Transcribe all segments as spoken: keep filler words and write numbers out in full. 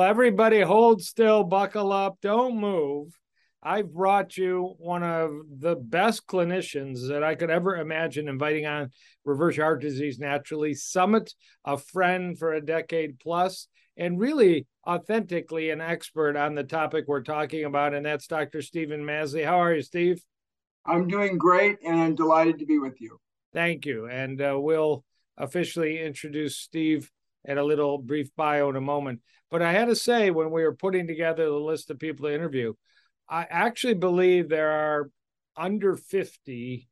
Well, everybody hold still, buckle up, don't move. I've brought you one of the best clinicians that I could ever imagine inviting on Reverse Your Heart Disease Naturally Summit, a friend for a decade plus, and really authentically an expert on the topic we're talking about, and that's Doctor Stephen Masley. How are you, Steve? I'm doing great, and I'm delighted to be with you. Thank you. And uh, we'll officially introduce Steve at a little brief bio in a moment. But I had to say, when we were putting together the list of people to interview, I actually believe there are under fifty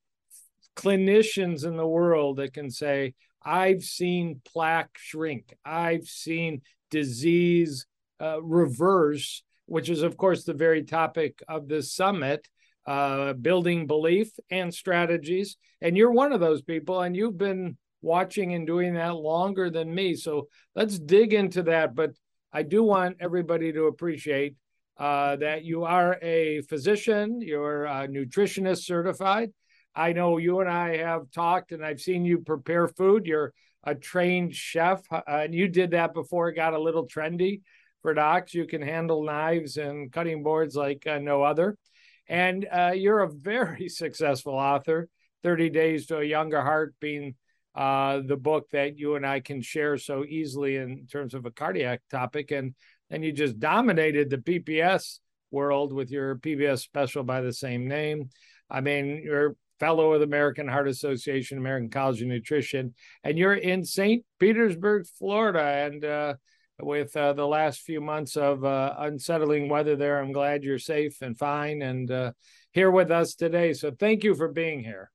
clinicians in the world that can say, I've seen plaque shrink. I've seen disease uh, reverse, which is, of course, the very topic of this summit, uh, building belief and strategies. And you're one of those people, and you've been watching and doing that longer than me. So let's dig into that. But I do want everybody to appreciate uh, that you are a physician, you're a nutritionist certified. I know you and I have talked, and I've seen you prepare food. You're a trained chef, uh, and you did that before it got a little trendy for docs. You can handle knives and cutting boards like uh, no other. And uh, you're a very successful author, thirty days to a Younger Heart being uh, the book that you and I can share so easily in terms of a cardiac topic. And then you just dominated the P P S world with your P B S special by the same name. I mean, you're fellow of the American Heart Association, American College of Nutrition, and you're in Saint Petersburg, Florida. And uh, with uh, the last few months of uh, unsettling weather there, I'm glad you're safe and fine and uh, here with us today. So thank you for being here.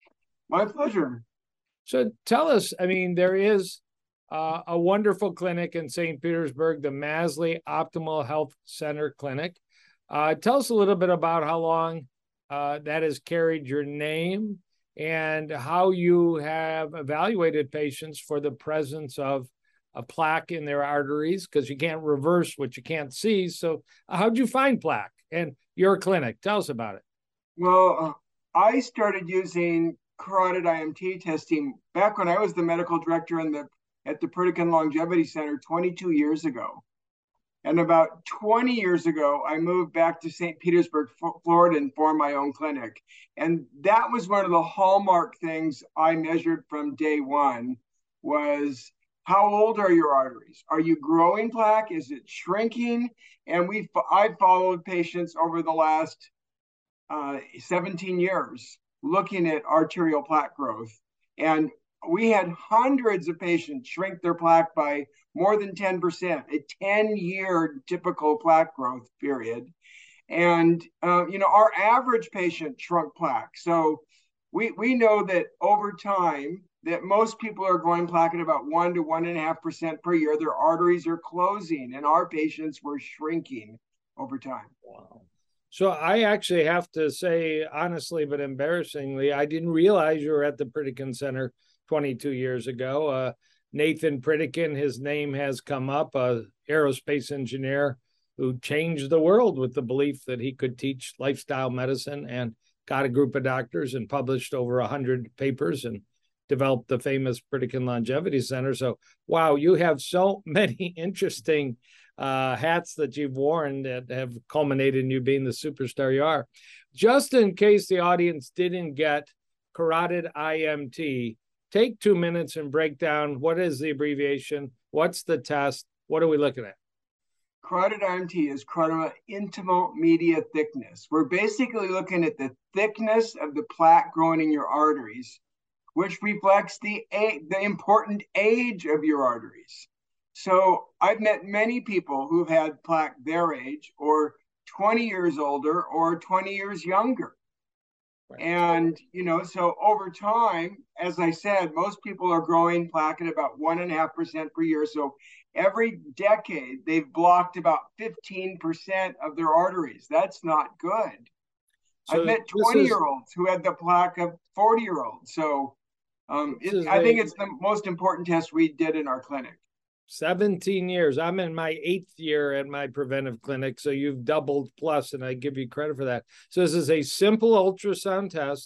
My pleasure. So tell us, I mean, there is uh, a wonderful clinic in Saint Petersburg, the Masley Optimal Health Center Clinic. Uh, tell us a little bit about how long uh, that has carried your name and how you have evaluated patients for the presence of a plaque in their arteries, because you can't reverse what you can't see. So how'd you find plaque and your clinic? Tell us about it. Well, uh, I started using carotid I M T testing back when I was the medical director in the at the Pritikin Longevity Center twenty-two years ago. And about twenty years ago, I moved back to Saint Petersburg, Florida, and formed my own clinic. And that was one of the hallmark things I measured from day one was, how old are your arteries? Are you growing plaque? Is it shrinking? And we I've followed patients over the last uh, seventeen years looking at arterial plaque growth. And we had hundreds of patients shrink their plaque by more than ten percent, a ten-year typical plaque growth period. And, uh, you know, our average patient shrunk plaque. So we, we know that over time, that most people are growing plaque at about one to one and a half percent per year. Their arteries are closing, and our patients were shrinking over time. Wow. So I actually have to say, honestly, but embarrassingly, I didn't realize you were at the Pritikin Center twenty-two years ago. Uh, Nathan Pritikin, his name has come up, a aerospace engineer who changed the world with the belief that he could teach lifestyle medicine, and got a group of doctors and published over one hundred papers and developed the famous Pritikin Longevity Center. So, wow, you have so many interesting uh, hats that you've worn that have culminated in you being the superstar you are. Just in case the audience didn't get carotid I M T, take two minutes and break down what is the abbreviation, what's the test, what are we looking at? Carotid I M T is carotid intimal media thickness. We're basically looking at the thickness of the plaque growing in your arteries, which reflects the, the important age of your arteries. So I've met many people who've had plaque their age, or twenty years older, or twenty years younger. Right. And, you know, so over time, as I said, most people are growing plaque at about one and a half percent per year. So every decade, they've blocked about fifteen percent of their arteries. That's not good. So I've met twenty-year-olds who had the plaque of forty-year-olds. So um, it, I think it's the most important test we did in our clinic. seventeen years. I'm in my eighth year at my preventive clinic. So you've doubled plus, and I give you credit for that. So this is a simple ultrasound test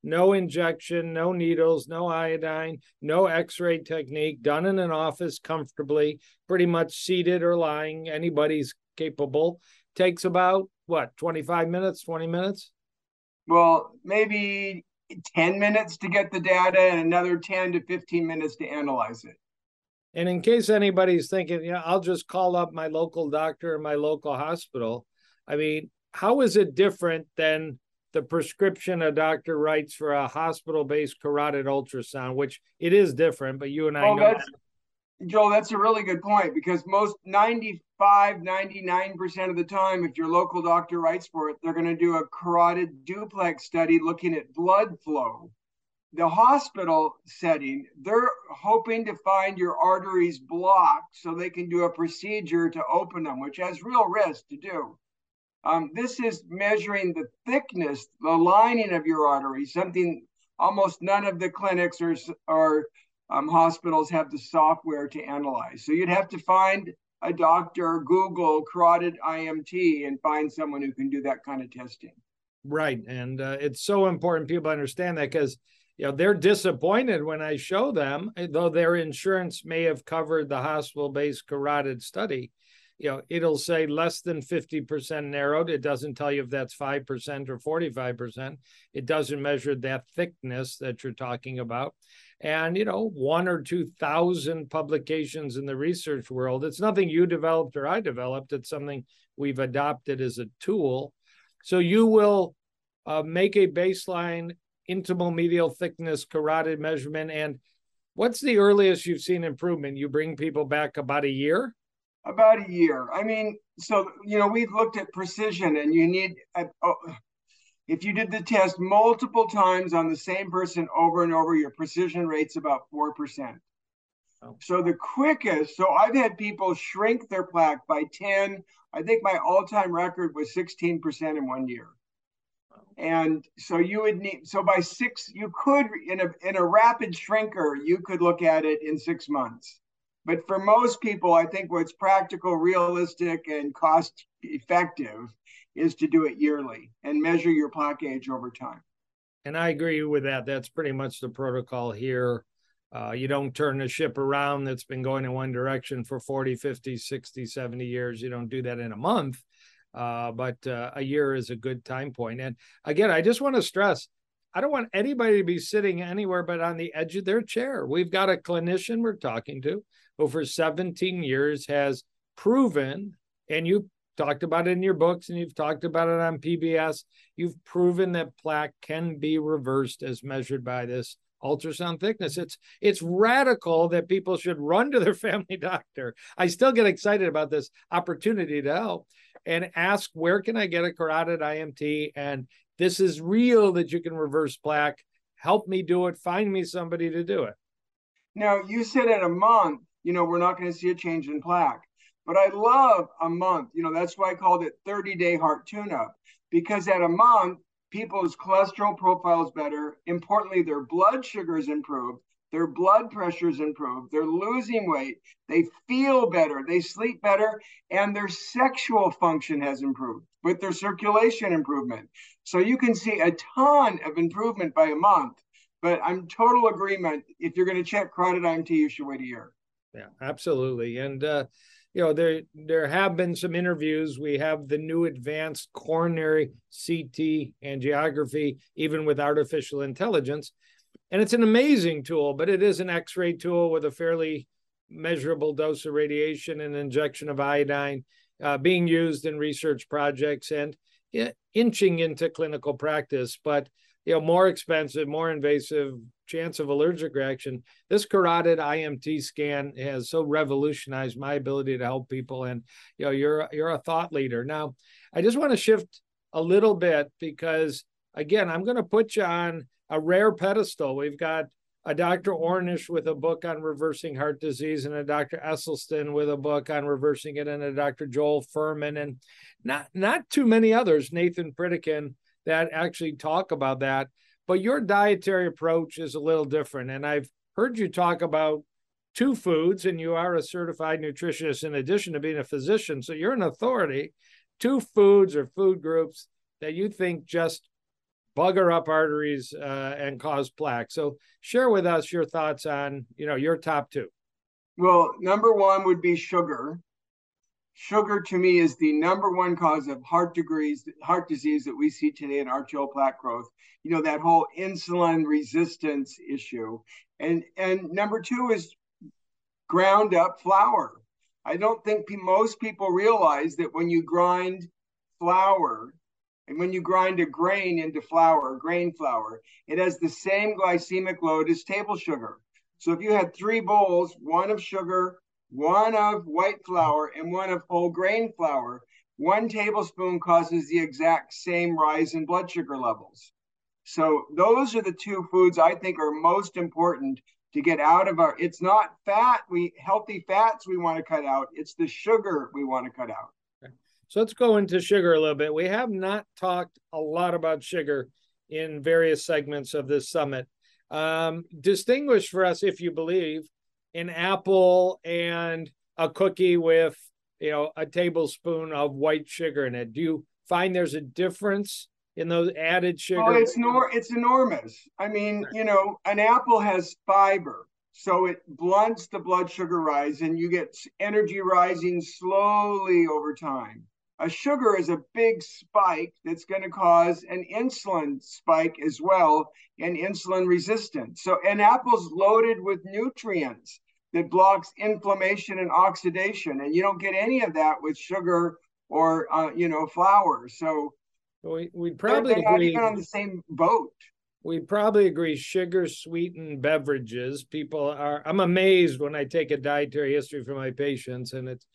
no injection, no needles, no iodine, no x-ray technique, done in an office comfortably, pretty much seated or lying. Anybody's capable. Takes about, what, twenty-five minutes, twenty minutes? Well, maybe ten minutes to get the data and another ten to fifteen minutes to analyze it. And in case anybody's thinking, you know, I'll just call up my local doctor or my local hospital. I mean, how is it different than the prescription a doctor writes for a hospital-based carotid ultrasound, which it is different, but you and I well, know. That's, Joel, that's a really good point, because most ninety-five, ninety-nine percent of the time, if your local doctor writes for it, they're going to do a carotid duplex study looking at blood flow. The hospital setting, they're hoping to find your arteries blocked so they can do a procedure to open them, which has real risk to do. Um, this is measuring the thickness, the lining of your arteries, something almost none of the clinics or, or um, hospitals have the software to analyze. So you'd have to find a doctor, Google carotid I M T, and find someone who can do that kind of testing. Right. And uh, it's so important people understand that, because you know, they're disappointed when I show them, though their insurance may have covered the hospital-based carotid study. You know, it'll say less than fifty percent narrowed. It doesn't tell you if that's five percent or forty-five percent. It doesn't measure that thickness that you're talking about. And, you know, one or two thousand publications in the research world. It's nothing you developed or I developed. It's something we've adopted as a tool. So you will uh, make a baseline intimal medial thickness carotid measurement. And what's the earliest you've seen improvement? You bring people back about a year? About a year. I mean, so, you know, we've looked at precision, and you need, uh, oh, if you did the test multiple times on the same person over and over, your precision rate's about four percent. Oh. So the quickest, so I've had people shrink their plaque by ten. I think my all-time record was sixteen percent in one year. And so you would need, so by six, you could, in a, in a rapid shrinker, you could look at it in six months. But for most people, I think what's practical, realistic, and cost effective is to do it yearly and measure your plaque age over time. And I agree with that. That's pretty much the protocol here. Uh, you don't turn the ship around that's been going in one direction for forty, fifty, sixty, seventy years. You don't do that in a month. Uh, but uh, a year is a good time point. And again, I just want to stress, I don't want anybody to be sitting anywhere but on the edge of their chair. We've got a clinician we're talking to who for seventeen years has proven, and you talked about it in your books and you've talked about it on P B S, you've proven that plaque can be reversed as measured by this ultrasound thickness. It's it's radical that people should run to their family doctor. I still get excited about this opportunity to help and ask, where can I get a carotid I M T? And this is real that you can reverse plaque. Help me do it. Find me somebody to do it. Now, you said at a month, you know, we're not going to see a change in plaque. But I love a month. You know, that's why I called it thirty-day heart tune-up, because at a month, people's cholesterol profile is better. Importantly, their blood sugar is improved. Their blood pressure is improved. They're losing weight. They feel better. They sleep better. And their sexual function has improved with their circulation improvement. So you can see a ton of improvement by a month. But I'm total agreement. If you're going to check carotid I M T, you should wait a year. Yeah, absolutely. And, uh, you know, there there have been some interviews. We have the new advanced coronary C T angiography, even with artificial intelligence. And it's an amazing tool, but it is an X-ray tool with a fairly measurable dose of radiation and injection of iodine uh, being used in research projects and uh, inching into clinical practice. But, you know, more expensive, more invasive, chance of allergic reaction. This carotid I M T scan has so revolutionized my ability to help people. And, you know, you're, you're a thought leader. Now, I just want to shift a little bit because, again, I'm going to put you on a rare pedestal. We've got a Doctor Ornish with a book on reversing heart disease and a Doctor Esselstyn with a book on reversing it and a Doctor Joel Fuhrman and not, not too many others, Nathan Pritikin, that actually talk about that. But your dietary approach is a little different. And I've heard you talk about two foods, and you are a certified nutritionist in addition to being a physician. So you're an authority. Two foods or food groups that you think just bugger up arteries uh, and cause plaque. So share with us your thoughts on, you know, your top two. Well, number one would be sugar. Sugar to me is the number one cause of heart degrees, heart disease that we see today in arterial plaque growth. You know, that whole insulin resistance issue. And, and number two is ground up flour. I don't think most people realize that when you grind flour, and when you grind a grain into flour, grain flour, it has the same glycemic load as table sugar. So if you had three bowls, one of sugar, one of white flour, and one of whole grain flour, one tablespoon causes the exact same rise in blood sugar levels. So those are the two foods I think are most important to get out of our, it's not fat, we healthy fats we want to cut out, it's the sugar we want to cut out. So let's go into sugar a little bit. We have not talked a lot about sugar in various segments of this summit. Um, distinguish for us, if you believe, an apple and a cookie with, you know, a tablespoon of white sugar in it. Do you find there's a difference in those added sugar? Oh, it's nor it's enormous. I mean, you know, an apple has fiber, so it blunts the blood sugar rise, and you get energy rising slowly over time. A sugar is a big spike that's going to cause an insulin spike as well, and insulin resistance. So an apple's loaded with nutrients that blocks inflammation and oxidation, and you don't get any of that with sugar or uh, you know, flour. So we, we'd probably they're, they're agree not even on the same boat. We'd probably agree sugar sweetened beverages. People are, I'm amazed when I take a dietary history for my patients, and it's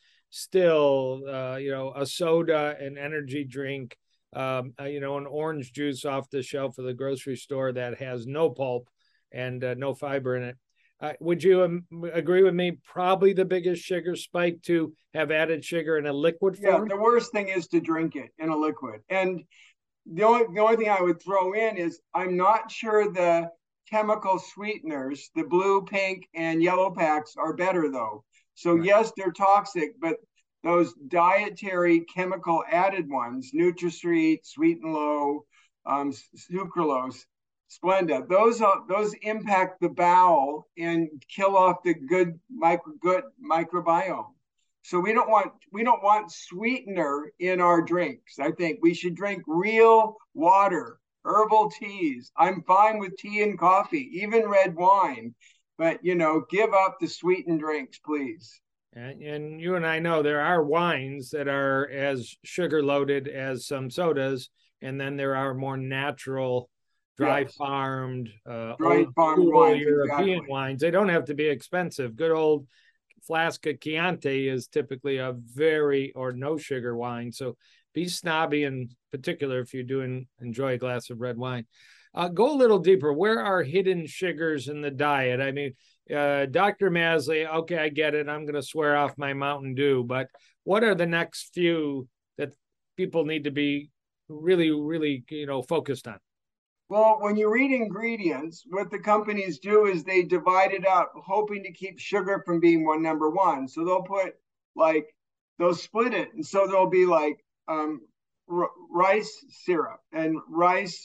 still, uh, you know, a soda, an energy drink, um, uh, you know, an orange juice off the shelf of the grocery store that has no pulp and uh, no fiber in it. Uh, would you um, agree with me? Probably the biggest sugar spike to have added sugar in a liquid form? Yeah, the worst thing is to drink it in a liquid. And the only, the only thing I would throw in is I'm not sure the chemical sweeteners, the blue, pink, and yellow packs are better though. So right. Yes, they're toxic, but those dietary chemical added ones, NutraSweet, Sweet and Low, um, sucralose, Splenda, those are, those impact the bowel and kill off the good micro good microbiome. So we don't want we don't want sweetener in our drinks. I think we should drink real water, herbal teas. I'm fine with tea and coffee, even red wine. But, you know, give up the sweetened drinks, please. And, and you and I know there are wines that are as sugar loaded as some sodas, and then there are more natural, dry yes. farmed, uh, dry farmed wines, European exactly. wines. They don't have to be expensive. Good old flask of Chianti is typically a very or no sugar wine. So be snobby in particular if you do enjoy a glass of red wine. Uh, go a little deeper. Where are hidden sugars in the diet? I mean, uh, Doctor Masley, okay, I get it. I'm going to swear off my Mountain Dew, but what are the next few that people need to be really, really, you know, focused on? Well, when you read ingredients, what the companies do is they divide it up, hoping to keep sugar from being one number one. So they'll put like, they'll split it. And so there'll be like um, r- rice syrup and rice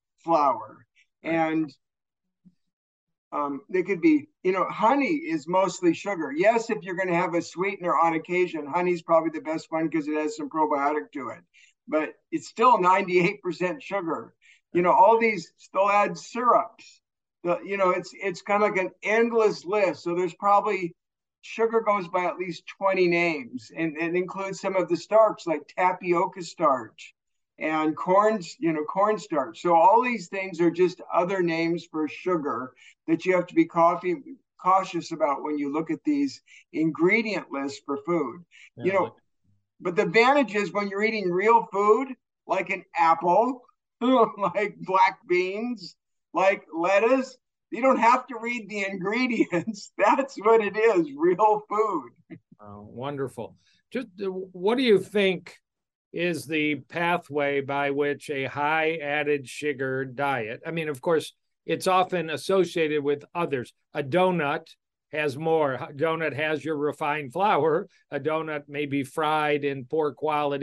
flour. And um, they could be, you know, honey is mostly sugar. Yes, if you're going to have a sweetener on occasion, honey's probably the best one because it has some probiotic to it. But it's still ninety-eight percent sugar. You know, all these still add syrups. The, you know, it's it's kind of like an endless list. So there's probably, sugar goes by at least twenty names, and it includes some of the starch like tapioca starch and corn, you know, cornstarch. So all these things are just other names for sugar that you have to be coffee, cautious about when you look at these ingredient lists for food. Yeah, you know, like- but the advantage is when you're eating real food, like an apple, like black beans, like lettuce, you don't have to read the ingredients. That's what it is, real food. Oh, wonderful. Just what do you think is the pathway by which a high added sugar diet? I mean, of course, it's often associated with others. A donut has more. A donut has your refined flour. A donut may be fried in poor quality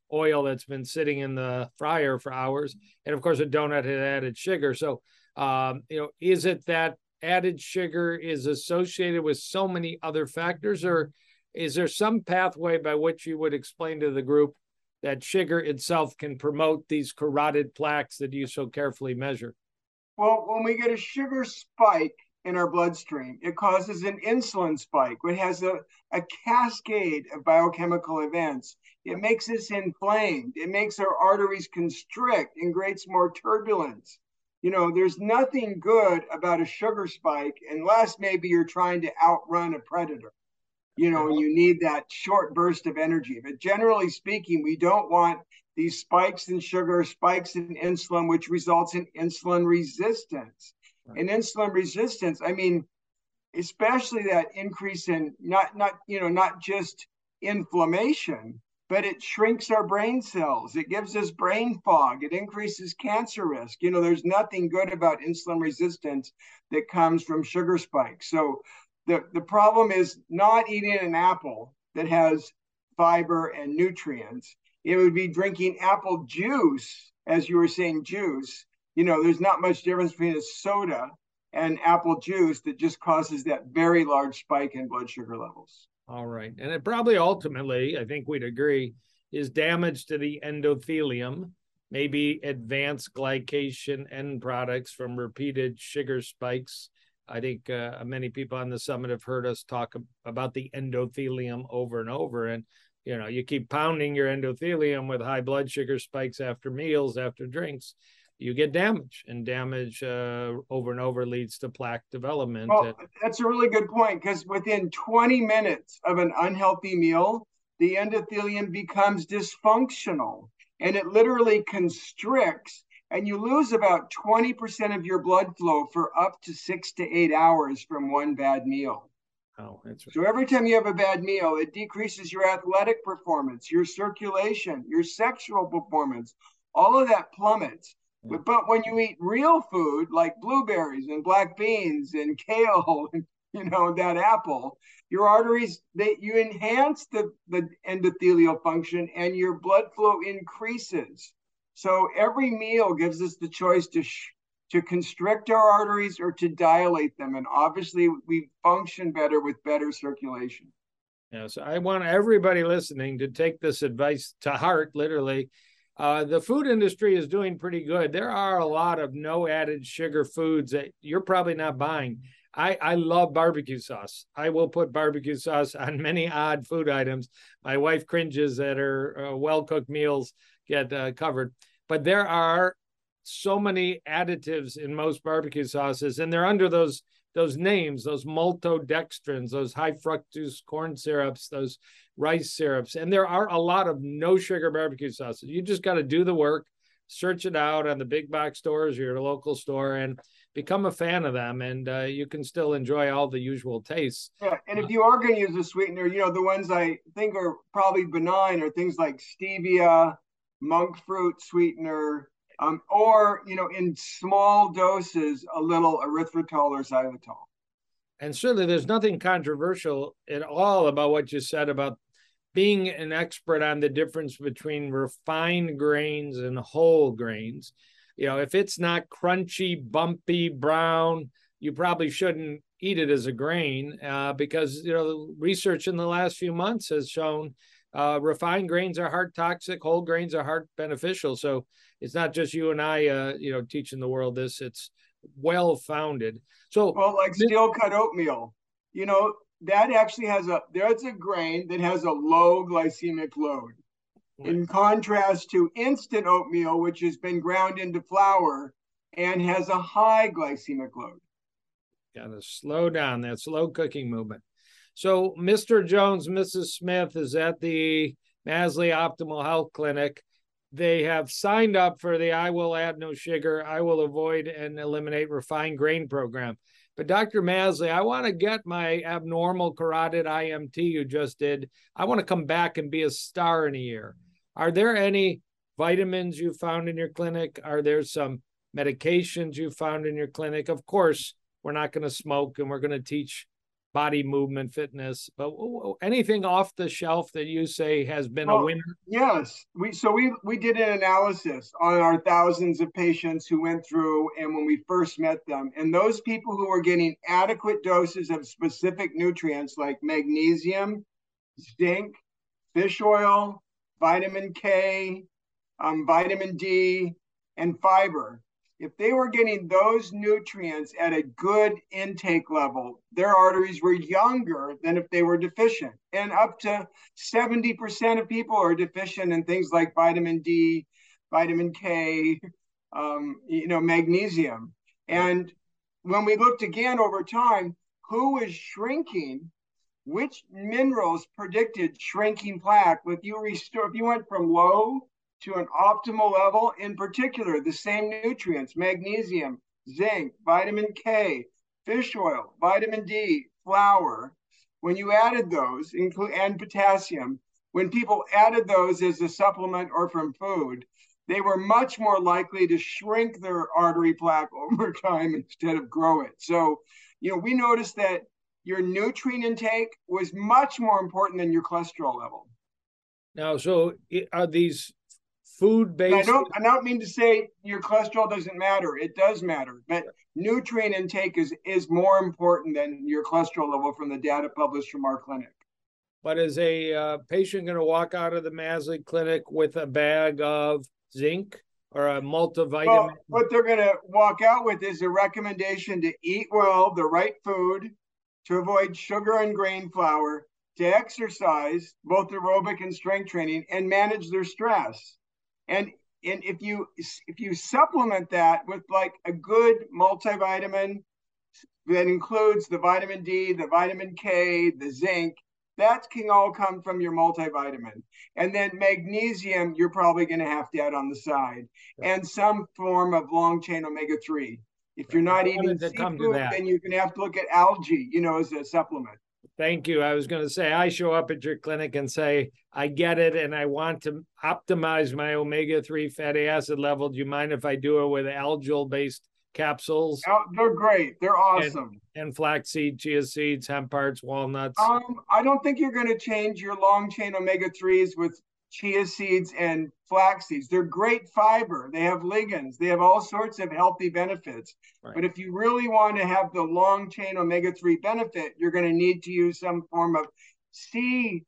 oil that's been sitting in the fryer for hours. And of course, a donut had added sugar. So, um, you know, is it that added sugar is associated with so many other factors, or is there some pathway by which you would explain to the group that sugar itself can promote these carotid plaques that you so carefully measure? Well, when we get a sugar spike in our bloodstream, it causes an insulin spike, which has a, a cascade of biochemical events. It makes us inflamed. It makes our arteries constrict and creates more turbulence. You know, there's nothing good about a sugar spike unless maybe you're trying to outrun a predator, you know, and you need that short burst of energy. But generally speaking, we don't want these spikes in sugar, spikes in insulin, which results in insulin resistance. Right. And insulin resistance, I mean, especially that increase in not, not, you know, not just inflammation, but it shrinks our brain cells. It gives us brain fog. It increases cancer risk. You know, there's nothing good about insulin resistance that comes from sugar spikes. So the, the problem is not eating an apple that has fiber and nutrients. It would be drinking apple juice, as you were saying, juice. You know, there's not much difference between a soda and apple juice that just causes that very large spike in blood sugar levels. All right. And it probably ultimately, I think we'd agree, is damage to the endothelium, maybe advanced glycation end products from repeated sugar spikes. I think uh, many people on the summit have heard us talk about the endothelium over and over. And, you know, you keep pounding your endothelium with high blood sugar spikes after meals, after drinks, you get damage, and damage uh, over and over leads to plaque development. Well, that's a really good point, because within twenty minutes of an unhealthy meal, the endothelium becomes dysfunctional and it literally constricts, and you lose about twenty percent of your blood flow for up to six to eight hours from one bad meal. Oh, that's right. So every time you have a bad meal, it decreases your athletic performance, your circulation, your sexual performance. All of that plummets. But when you eat real food like blueberries and black beans and kale, and, you know, that apple, your arteries, they you enhance the, the endothelial function and your blood flow increases. So every meal gives us the choice to sh- to constrict our arteries or to dilate them. And obviously we function better with better circulation. Yeah, so I want everybody listening to take this advice to heart, literally. Uh, the food industry is doing pretty good. There are a lot of no added sugar foods that you're probably not buying. I, I love barbecue sauce. I will put barbecue sauce on many odd food items. My wife cringes that her uh, well-cooked meals get uh, covered. But there are so many additives in most barbecue sauces, and they're under those those names, those maltodextrins, those high fructose corn syrups, those rice syrups. And there are a lot of no sugar barbecue sauces. You just got to do the work, search it out on the big box stores or your local store, and become a fan of them. And uh, you can still enjoy all the usual tastes. Yeah. And if you are going to use a sweetener, you know, the ones I think are probably benign are things like stevia, monk fruit sweetener, um, or, you know, in small doses, a little erythritol or xylitol. And certainly there's nothing controversial at all about what you said about being an expert on the difference between refined grains and whole grains. You know, if it's not crunchy, bumpy, brown, you probably shouldn't eat it as a grain uh, because, you know, research in the last few months has shown uh, refined grains are heart toxic, whole grains are heart beneficial. So it's not just you and I, uh, you know, teaching the world this. It's well-founded. So, well, like steel cut oatmeal, you know, that actually has a, there's a grain that has a low glycemic load. Right. In contrast to instant oatmeal, which has been ground into flour and has a high glycemic load. Got to slow down that slow cooking movement. So Mister Jones, Missus Smith is at the Masley Optimal Health Clinic. They have signed up for the I Will Add No Sugar, I Will Avoid and Eliminate Refined Grain program. But Doctor Masley, I want to get my abnormal carotid I M T you just did. I want to come back and be a star in a year. Are there any vitamins you found in your clinic? Are there some medications you found in your clinic? Of course, we're not going to smoke and we're going to teach body movement, fitness, but anything off the shelf that you say has been well, a winner? Yes, we so we we did an analysis on our thousands of patients who went through, and when we first met them, and those people who were getting adequate doses of specific nutrients like magnesium, zinc, fish oil, vitamin K, um, vitamin D, and fiber. If they were getting those nutrients at a good intake level, their arteries were younger than if they were deficient. And up to seventy percent of people are deficient in things like vitamin D, vitamin K, um, you know, magnesium. And when we looked again over time, who was shrinking, which minerals predicted shrinking plaque? If you restore, if you went from low to an optimal level, in particular, the same nutrients, magnesium, zinc, vitamin K, fish oil, vitamin D, flour, when you added those, include and potassium, when people added those as a supplement or from food, they were much more likely to shrink their artery plaque over time instead of grow it. So, you know, we noticed that your nutrient intake was much more important than your cholesterol level. Now, so are these food-based? I don't, I don't mean to say your cholesterol doesn't matter. It does matter, but nutrient intake is, is more important than your cholesterol level from the data published from our clinic. But is a uh, patient going to walk out of the Masley clinic with a bag of zinc or a multivitamin? Well, what they're going to walk out with is a recommendation to eat well, the right food, to avoid sugar and grain flour, to exercise, both aerobic and strength training, and manage their stress. And, and if you if you supplement that with like a good multivitamin that includes the vitamin D, the vitamin K, the zinc, that can all come from your multivitamin. And then magnesium, you're probably going to have to add on the side, right. And some form of long chain omega three. If you're not eating seafood, then you're going to have to look at algae, you know, as a supplement. Thank you. I was going to say, I show up at your clinic and say, I get it, and I want to optimize my omega three fatty acid level. Do you mind if I do it with algal-based capsules? Oh, they're great. They're awesome. And, and flaxseed, chia seeds, hemp hearts, walnuts. Um, I don't think you're going to change your long-chain omega threes with chia seeds and flax seeds. They're great fiber. They have ligands. They have all sorts of healthy benefits. Right. But if you really want to have the long chain omega three benefit, you're going to need to use some form of sea,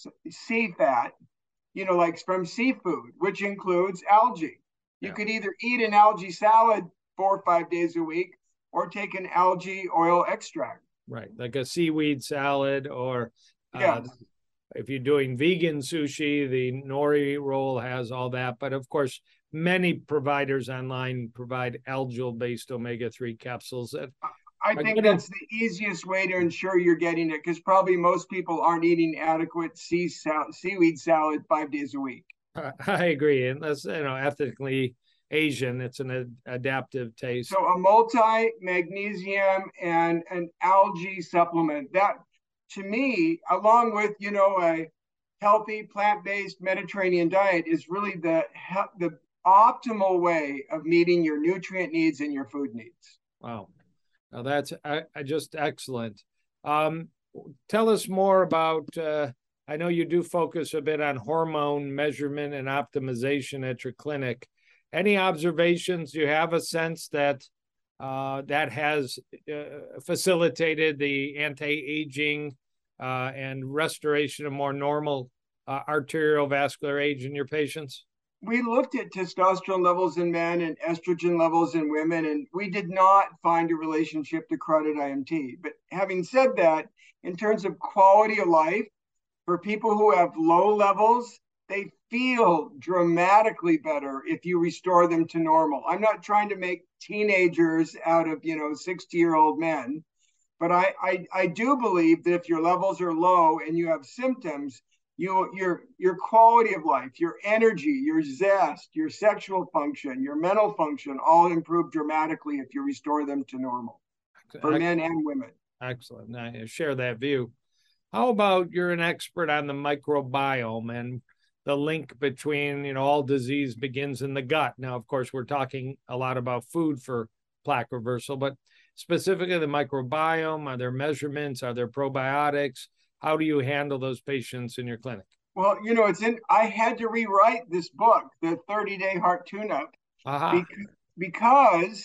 sea fat, you know, like from seafood, which includes algae. You yeah. could either eat an algae salad four or five days a week or take an algae oil extract. Right, like a seaweed salad or... Uh, yeah. If you're doing vegan sushi, the nori roll has all that. But of course, many providers online provide algal-based omega three capsules. That I think getting... that's the easiest way to ensure you're getting it, because probably most people aren't eating adequate sea sal- seaweed salad five days a week. I agree. And that's, you know, ethnically Asian, it's an ad- adaptive taste. So a multi-magnesium and an algae supplement, that to me, along with, you know, a healthy plant-based Mediterranean diet, is really the the optimal way of meeting your nutrient needs and your food needs. Wow. Now that's I, I just excellent. Um, tell us more about, uh, I know you do focus a bit on hormone measurement and optimization at your clinic. Any observations? Do you have a sense that uh, that has uh, facilitated the anti-aging Uh, and restoration of more normal uh, arterial vascular age in your patients? We looked at testosterone levels in men and estrogen levels in women, and we did not find a relationship to carotid I M T. But having said that, in terms of quality of life, for people who have low levels, they feel dramatically better if you restore them to normal. I'm not trying to make teenagers out of, you know, sixty-year-old men. But I, I, I do believe that if your levels are low and you have symptoms, you, your, your quality of life, your energy, your zest, your sexual function, your mental function all improve dramatically if you restore them to normal for men and women. Excellent. I share that view. How about you're an expert on the microbiome and the link between, you know, all disease begins in the gut. Now, of course, we're talking a lot about food for plaque reversal, but specifically the microbiome? Are there measurements? Are there probiotics? How do you handle those patients in your clinic? Well, you know, it's in, I had to rewrite this book, the thirty day heart tune-up, Aha. because, because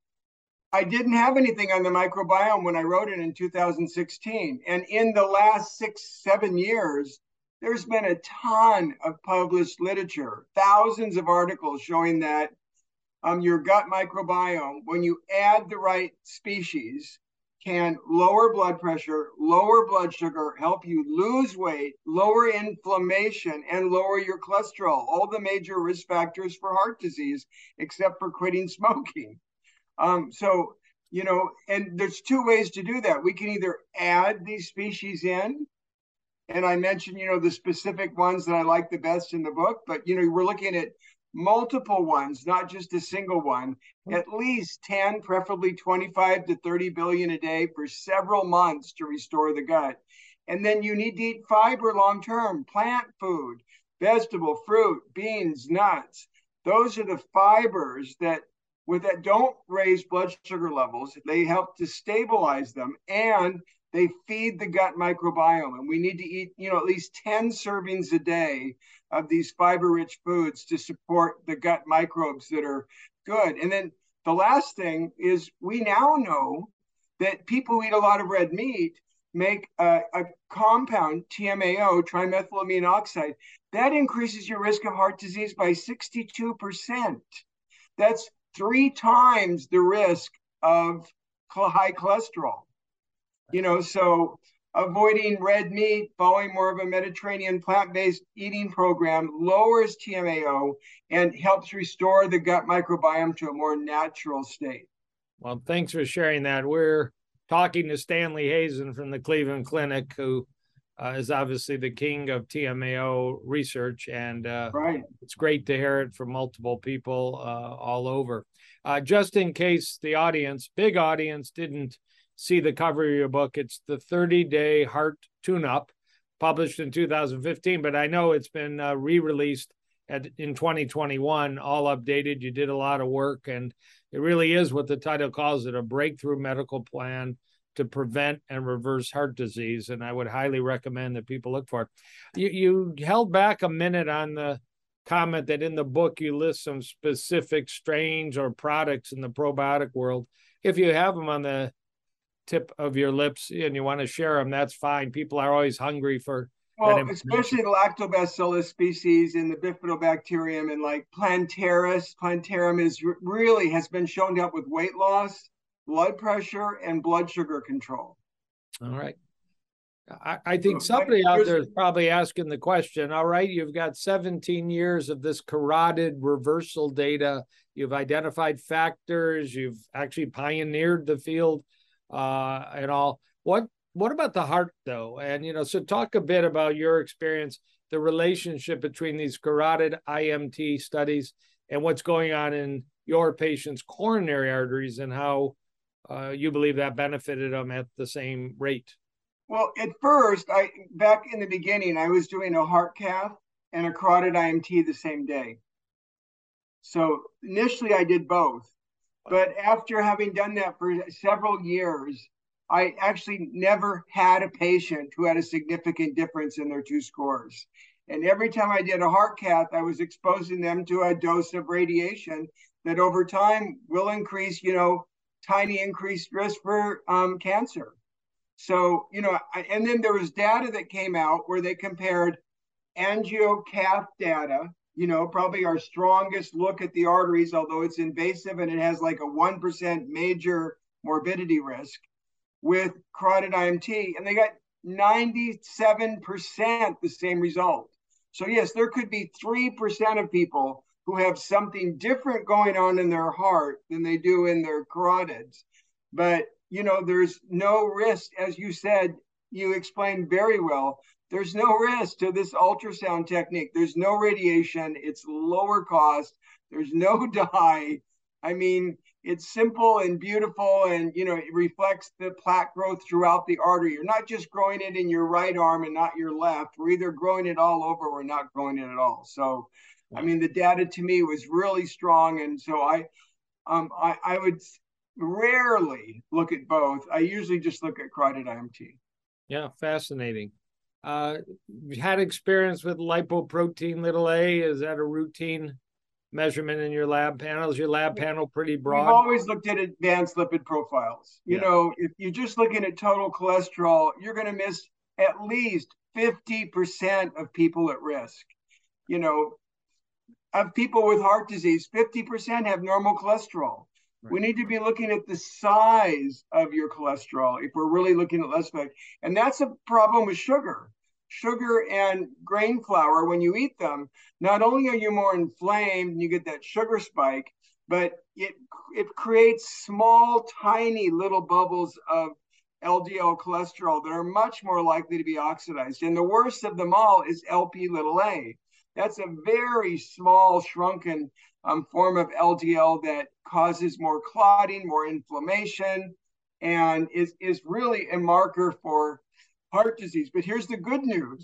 I didn't have anything on the microbiome when I wrote it in two thousand sixteen. And in the last six, seven years, there's been a ton of published literature, thousands of articles showing that um, your gut microbiome, when you add the right species, can lower blood pressure, lower blood sugar, help you lose weight, lower inflammation, and lower your cholesterol, all the major risk factors for heart disease, except for quitting smoking. Um, so, you know, and there's two ways to do that. We can either add these species in, and I mentioned, you know, the specific ones that I like the best in the book, but, you know, we're looking at multiple ones, not just a single one, at least ten, preferably twenty-five to thirty billion a day for several months to restore the gut. And then you need to eat fiber long term, plant food, vegetable, fruit, beans, nuts. Those are the fibers that with that don't raise blood sugar levels. They help to stabilize them, and they feed the gut microbiome. And we need to eat, you know, at least ten servings a day of these fiber-rich foods to support the gut microbes that are good. And then the last thing is we now know that people who eat a lot of red meat make a, a compound, T M A O, trimethylamine oxide, that increases your risk of heart disease by sixty-two percent. That's three times the risk of high cholesterol. You know, so avoiding red meat, following more of a Mediterranean plant-based eating program lowers T M A O and helps restore the gut microbiome to a more natural state. Well, thanks for sharing that. We're talking to Stanley Hazen from the Cleveland Clinic, who uh, is obviously the king of T M A O research, and uh, right. It's great to hear it from multiple people uh, all over. Uh, just in case the audience, big audience, didn't see the cover of your book, it's the thirty day Heart Tune-Up, published in two thousand fifteen, but I know it's been uh, re-released at, in twenty twenty-one, all updated. You did a lot of work, and it really is what the title calls it, a breakthrough medical plan to prevent and reverse heart disease. And I would highly recommend that people look for it. You, you held back a minute on the comment that in the book you list some specific strains or products in the probiotic world. If you have them on the tip of your lips and you want to share them, that's fine. People are always hungry for well, especially the lactobacillus species and the bifidobacterium, and like plantaris. Plantarum is really has been shown to help with weight loss, blood pressure, and blood sugar control. All right. I, I think somebody out there is probably asking the question, all right, you've got seventeen years of this carotid reversal data. You've identified factors. You've actually pioneered the field uh, and all. What what about the heart, though? And, you know, so talk a bit about your experience, the relationship between these carotid I M T studies and what's going on in your patients' coronary arteries and how uh, you believe that benefited them at the same rate. Well, at first, I back in the beginning, I was doing a heart cath and a carotid I M T the same day. So initially I did both, but after having done that for several years, I actually never had a patient who had a significant difference in their two scores. And every time I did a heart cath, I was exposing them to a dose of radiation that over time will increase, you know, tiny increased risk for um, cancer. So, you know, I, and then there was data that came out where they compared angiocath data, you know, probably our strongest look at the arteries, although it's invasive and it has like a one percent major morbidity risk, with carotid I M T, and they got ninety-seven percent the same result. So yes, there could be three percent of people who have something different going on in their heart than they do in their carotids. But, you know, there's no risk, as you said, you explained very well, there's no risk to this ultrasound technique. There's no radiation, it's lower cost, there's no dye. I mean, it's simple and beautiful, and, you know, it reflects the plaque growth throughout the artery. You're not just growing it in your right arm and not your left. We're either growing it all over or not growing it at all. So, I mean, the data to me was really strong. And so I, um, I, I would rarely look at both. I usually just look at carotid I M T. Yeah, fascinating. Uh, had experience with lipoprotein little a. Is that a routine measurement in your lab panel? Is your lab panel pretty We've broad? always looked at advanced lipid profiles. You Yeah. know, if you're just looking at total cholesterol, you're going to miss at least fifty percent of people at risk. You know, of people with heart disease, fifty percent have normal cholesterol. Right. We need to be looking at the size of your cholesterol if we're really looking at less fat. And that's a problem with sugar. Sugar and grain flour, when you eat them, not only are you more inflamed and you get that sugar spike, but it it creates small, tiny little bubbles of L D L cholesterol that are much more likely to be oxidized. And the worst of them all is L P little a. That's a very small, shrunken um, form of L D L that causes more clotting, more inflammation, and is, is really a marker for heart disease. But here's the good news.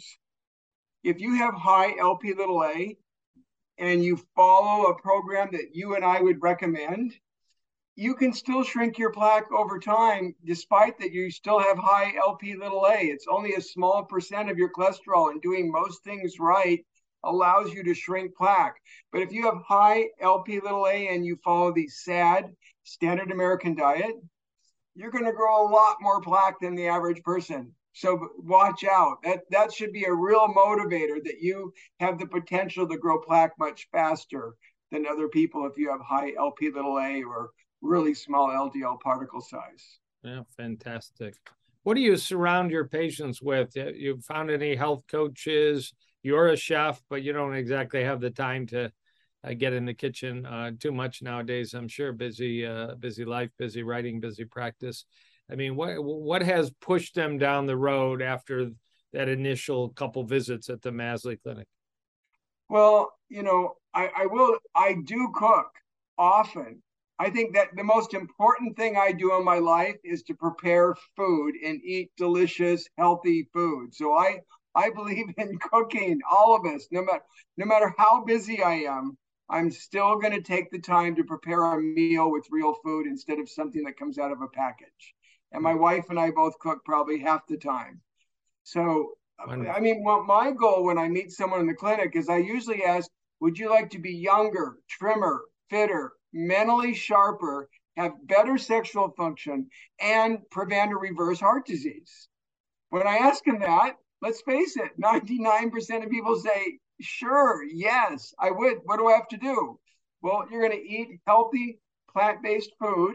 If you have high L P little a and you follow a program that you and I would recommend, you can still shrink your plaque over time, despite that you still have high L P little a. It's only a small percent of your cholesterol, and doing most things right allows you to shrink plaque. But if you have high L P little a and you follow the S A D, standard American diet, you're going to grow a lot more plaque than the average person. So watch out. That, that should be a real motivator, that you have the potential to grow plaque much faster than other people if you have high L P little a or really small L D L particle size. Yeah, fantastic. What do you surround your patients with? You found any health coaches? You're a chef, but you don't exactly have the time to uh, get in the kitchen uh, too much nowadays. I'm sure busy, uh, busy life, busy writing, busy practice. I mean, what what has pushed them down the road after that initial couple visits at the Masley Clinic? Well, you know, I, I will. I do cook often. I think that the most important thing I do in my life is to prepare food and eat delicious, healthy food. So I I believe in cooking, all of us, no matter no matter how busy I am, I'm still going to take the time to prepare a meal with real food instead of something that comes out of a package. And my wife and I both cook probably half the time. So, Wonderful. I mean, what my goal when I meet someone in the clinic is I usually ask, would you like to be younger, trimmer, fitter, mentally sharper, have better sexual function, and prevent or reverse heart disease? When I ask them that, let's face it, ninety-nine percent of people say, sure, yes, I would. What do I have to do? Well, you're going to eat healthy, plant-based food,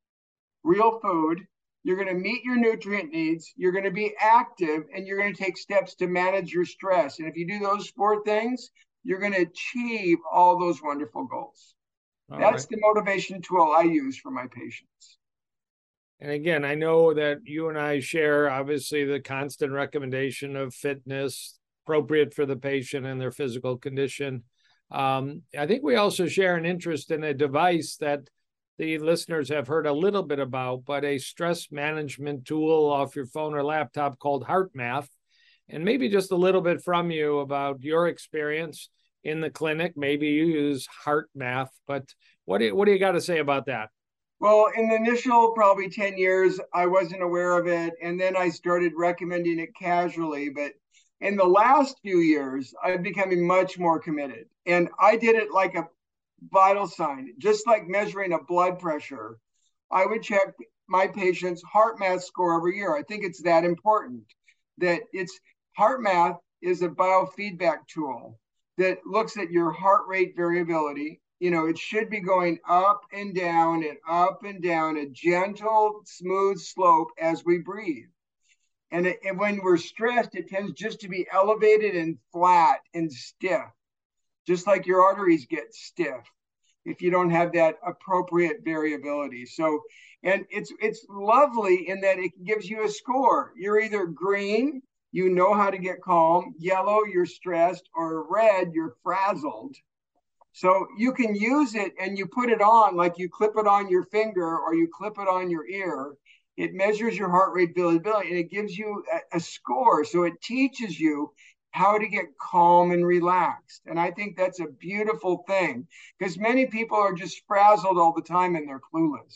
real food. You're going to meet your nutrient needs. You're going to be active, and you're going to take steps to manage your stress. And if you do those four things, you're going to achieve all those wonderful goals. All That's right. The motivation tool I use for my patients. And again, I know that you and I share, obviously, the constant recommendation of fitness appropriate for the patient and their physical condition. Um, I think we also share an interest in a device that the listeners have heard a little bit about, but a stress management tool off your phone or laptop called HeartMath. And maybe just a little bit from you about your experience in the clinic. Maybe you use HeartMath, but what do you, what do you got to say about that? Well, in the initial probably ten years, I wasn't aware of it. And then I started recommending it casually. But in the last few years, I'm becoming much more committed. And I did it like a vital sign, just like measuring a blood pressure. I would check my patient's HeartMath score every year. I think it's that important. That it's HeartMath is a biofeedback tool that looks at your heart rate variability. You know, it should be going up and down and up and down, a gentle, smooth slope as we breathe. And, it, and when we're stressed, it tends just to be elevated and flat and stiff, just like your arteries get stiff if you don't have that appropriate variability. So, and it's it's lovely in that it gives you a score. You're either green, you know how to get calm, yellow, you're stressed, or red, you're frazzled. So you can use it and you put it on like you clip it on your finger or you clip it on your ear. It measures your heart rate variability and it gives you a, a score. So it teaches you how to get calm and relaxed. And I think that's a beautiful thing because many people are just frazzled all the time and they're clueless.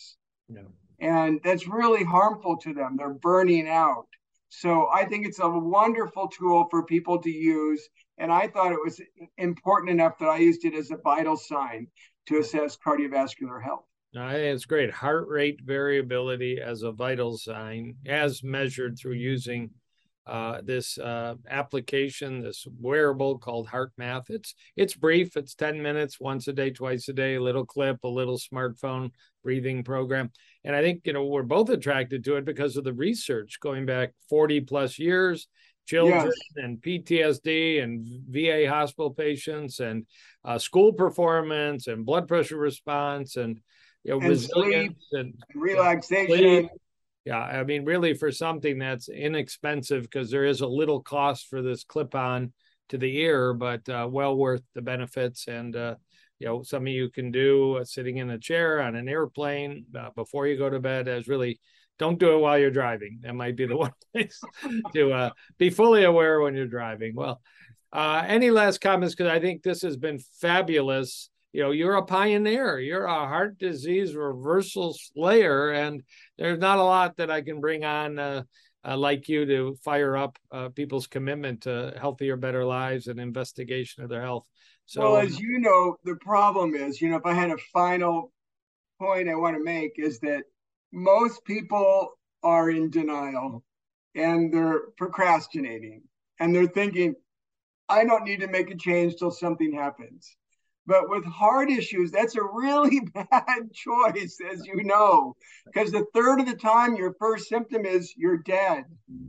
Yeah. And that's really harmful to them. They're burning out. So I think it's a wonderful tool for people to use. And I thought it was important enough that I used it as a vital sign to assess cardiovascular health. I think it's great. Heart rate variability as a vital sign, as measured through using uh, this uh, application, this wearable called HeartMath. It's it's brief. It's ten minutes, once a day, twice a day. A little clip, a little smartphone breathing program. And I think, you know, we're both attracted to it because of the research going back forty plus years. Children yes. and P T S D and V A hospital patients and uh, school performance and blood pressure response and you know, and resilience sleep, and relaxation. Sleep. Yeah, I mean, really for something that's inexpensive, because there is a little cost for this clip-on to the ear, but uh, well worth the benefits. And, uh, you know, something you can do uh, sitting in a chair on an airplane uh, before you go to bed as really, don't do it while you're driving. That might be the one place to uh, be fully aware when you're driving. Well, uh, any last comments? Because I think this has been fabulous. You know, you're a pioneer. You're a heart disease reversal slayer, and there's not a lot that I can bring on uh, uh, like you to fire up uh, people's commitment to healthier, better lives and investigation of their health. So, well, as you know, the problem is, you know, if I had a final point I want to make is that most people are in denial and they're procrastinating and they're thinking, I don't need to make a change till something happens. But with heart issues, that's a really bad choice, as you know, because a third of the time your first symptom is you're dead.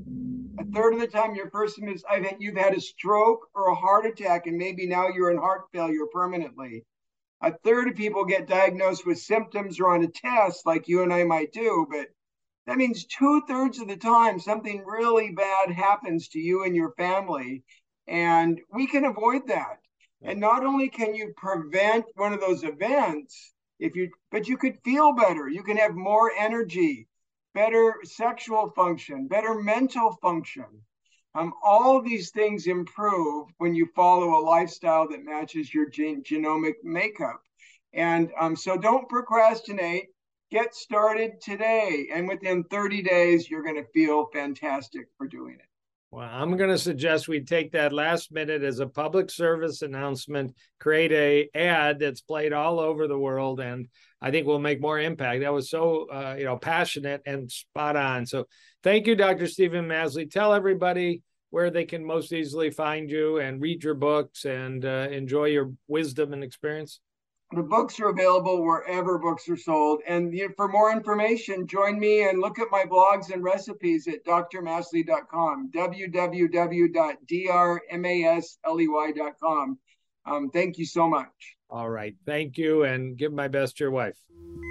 A third of the time your first symptom is I think you've had a stroke or a heart attack, and maybe now you're in heart failure permanently. A third of people get diagnosed with symptoms or on a test like you and I might do, but that means two thirds of the time something really bad happens to you and your family, and we can avoid that. And not only can you prevent one of those events, if you, but you could feel better. You can have more energy, better sexual function, better mental function. Um, all of these things improve when you follow a lifestyle that matches your gen- genomic makeup. And um, so don't procrastinate. Get started today. And within thirty days, you're going to feel fantastic for doing it. Well, I'm going to suggest we take that last minute as a public service announcement, create a ad that's played all over the world, and I think we'll make more impact. That was so, uh, you know, passionate and spot on. So thank you, Doctor Stephen Masley. Tell everybody where they can most easily find you and read your books and uh, enjoy your wisdom and experience. The books are available wherever books are sold. And you know, for more information, join me and look at my blogs and recipes at d r masley dot com, w w w dot d r masley dot com. Um, thank you so much. All right. Thank you. And give my best to your wife.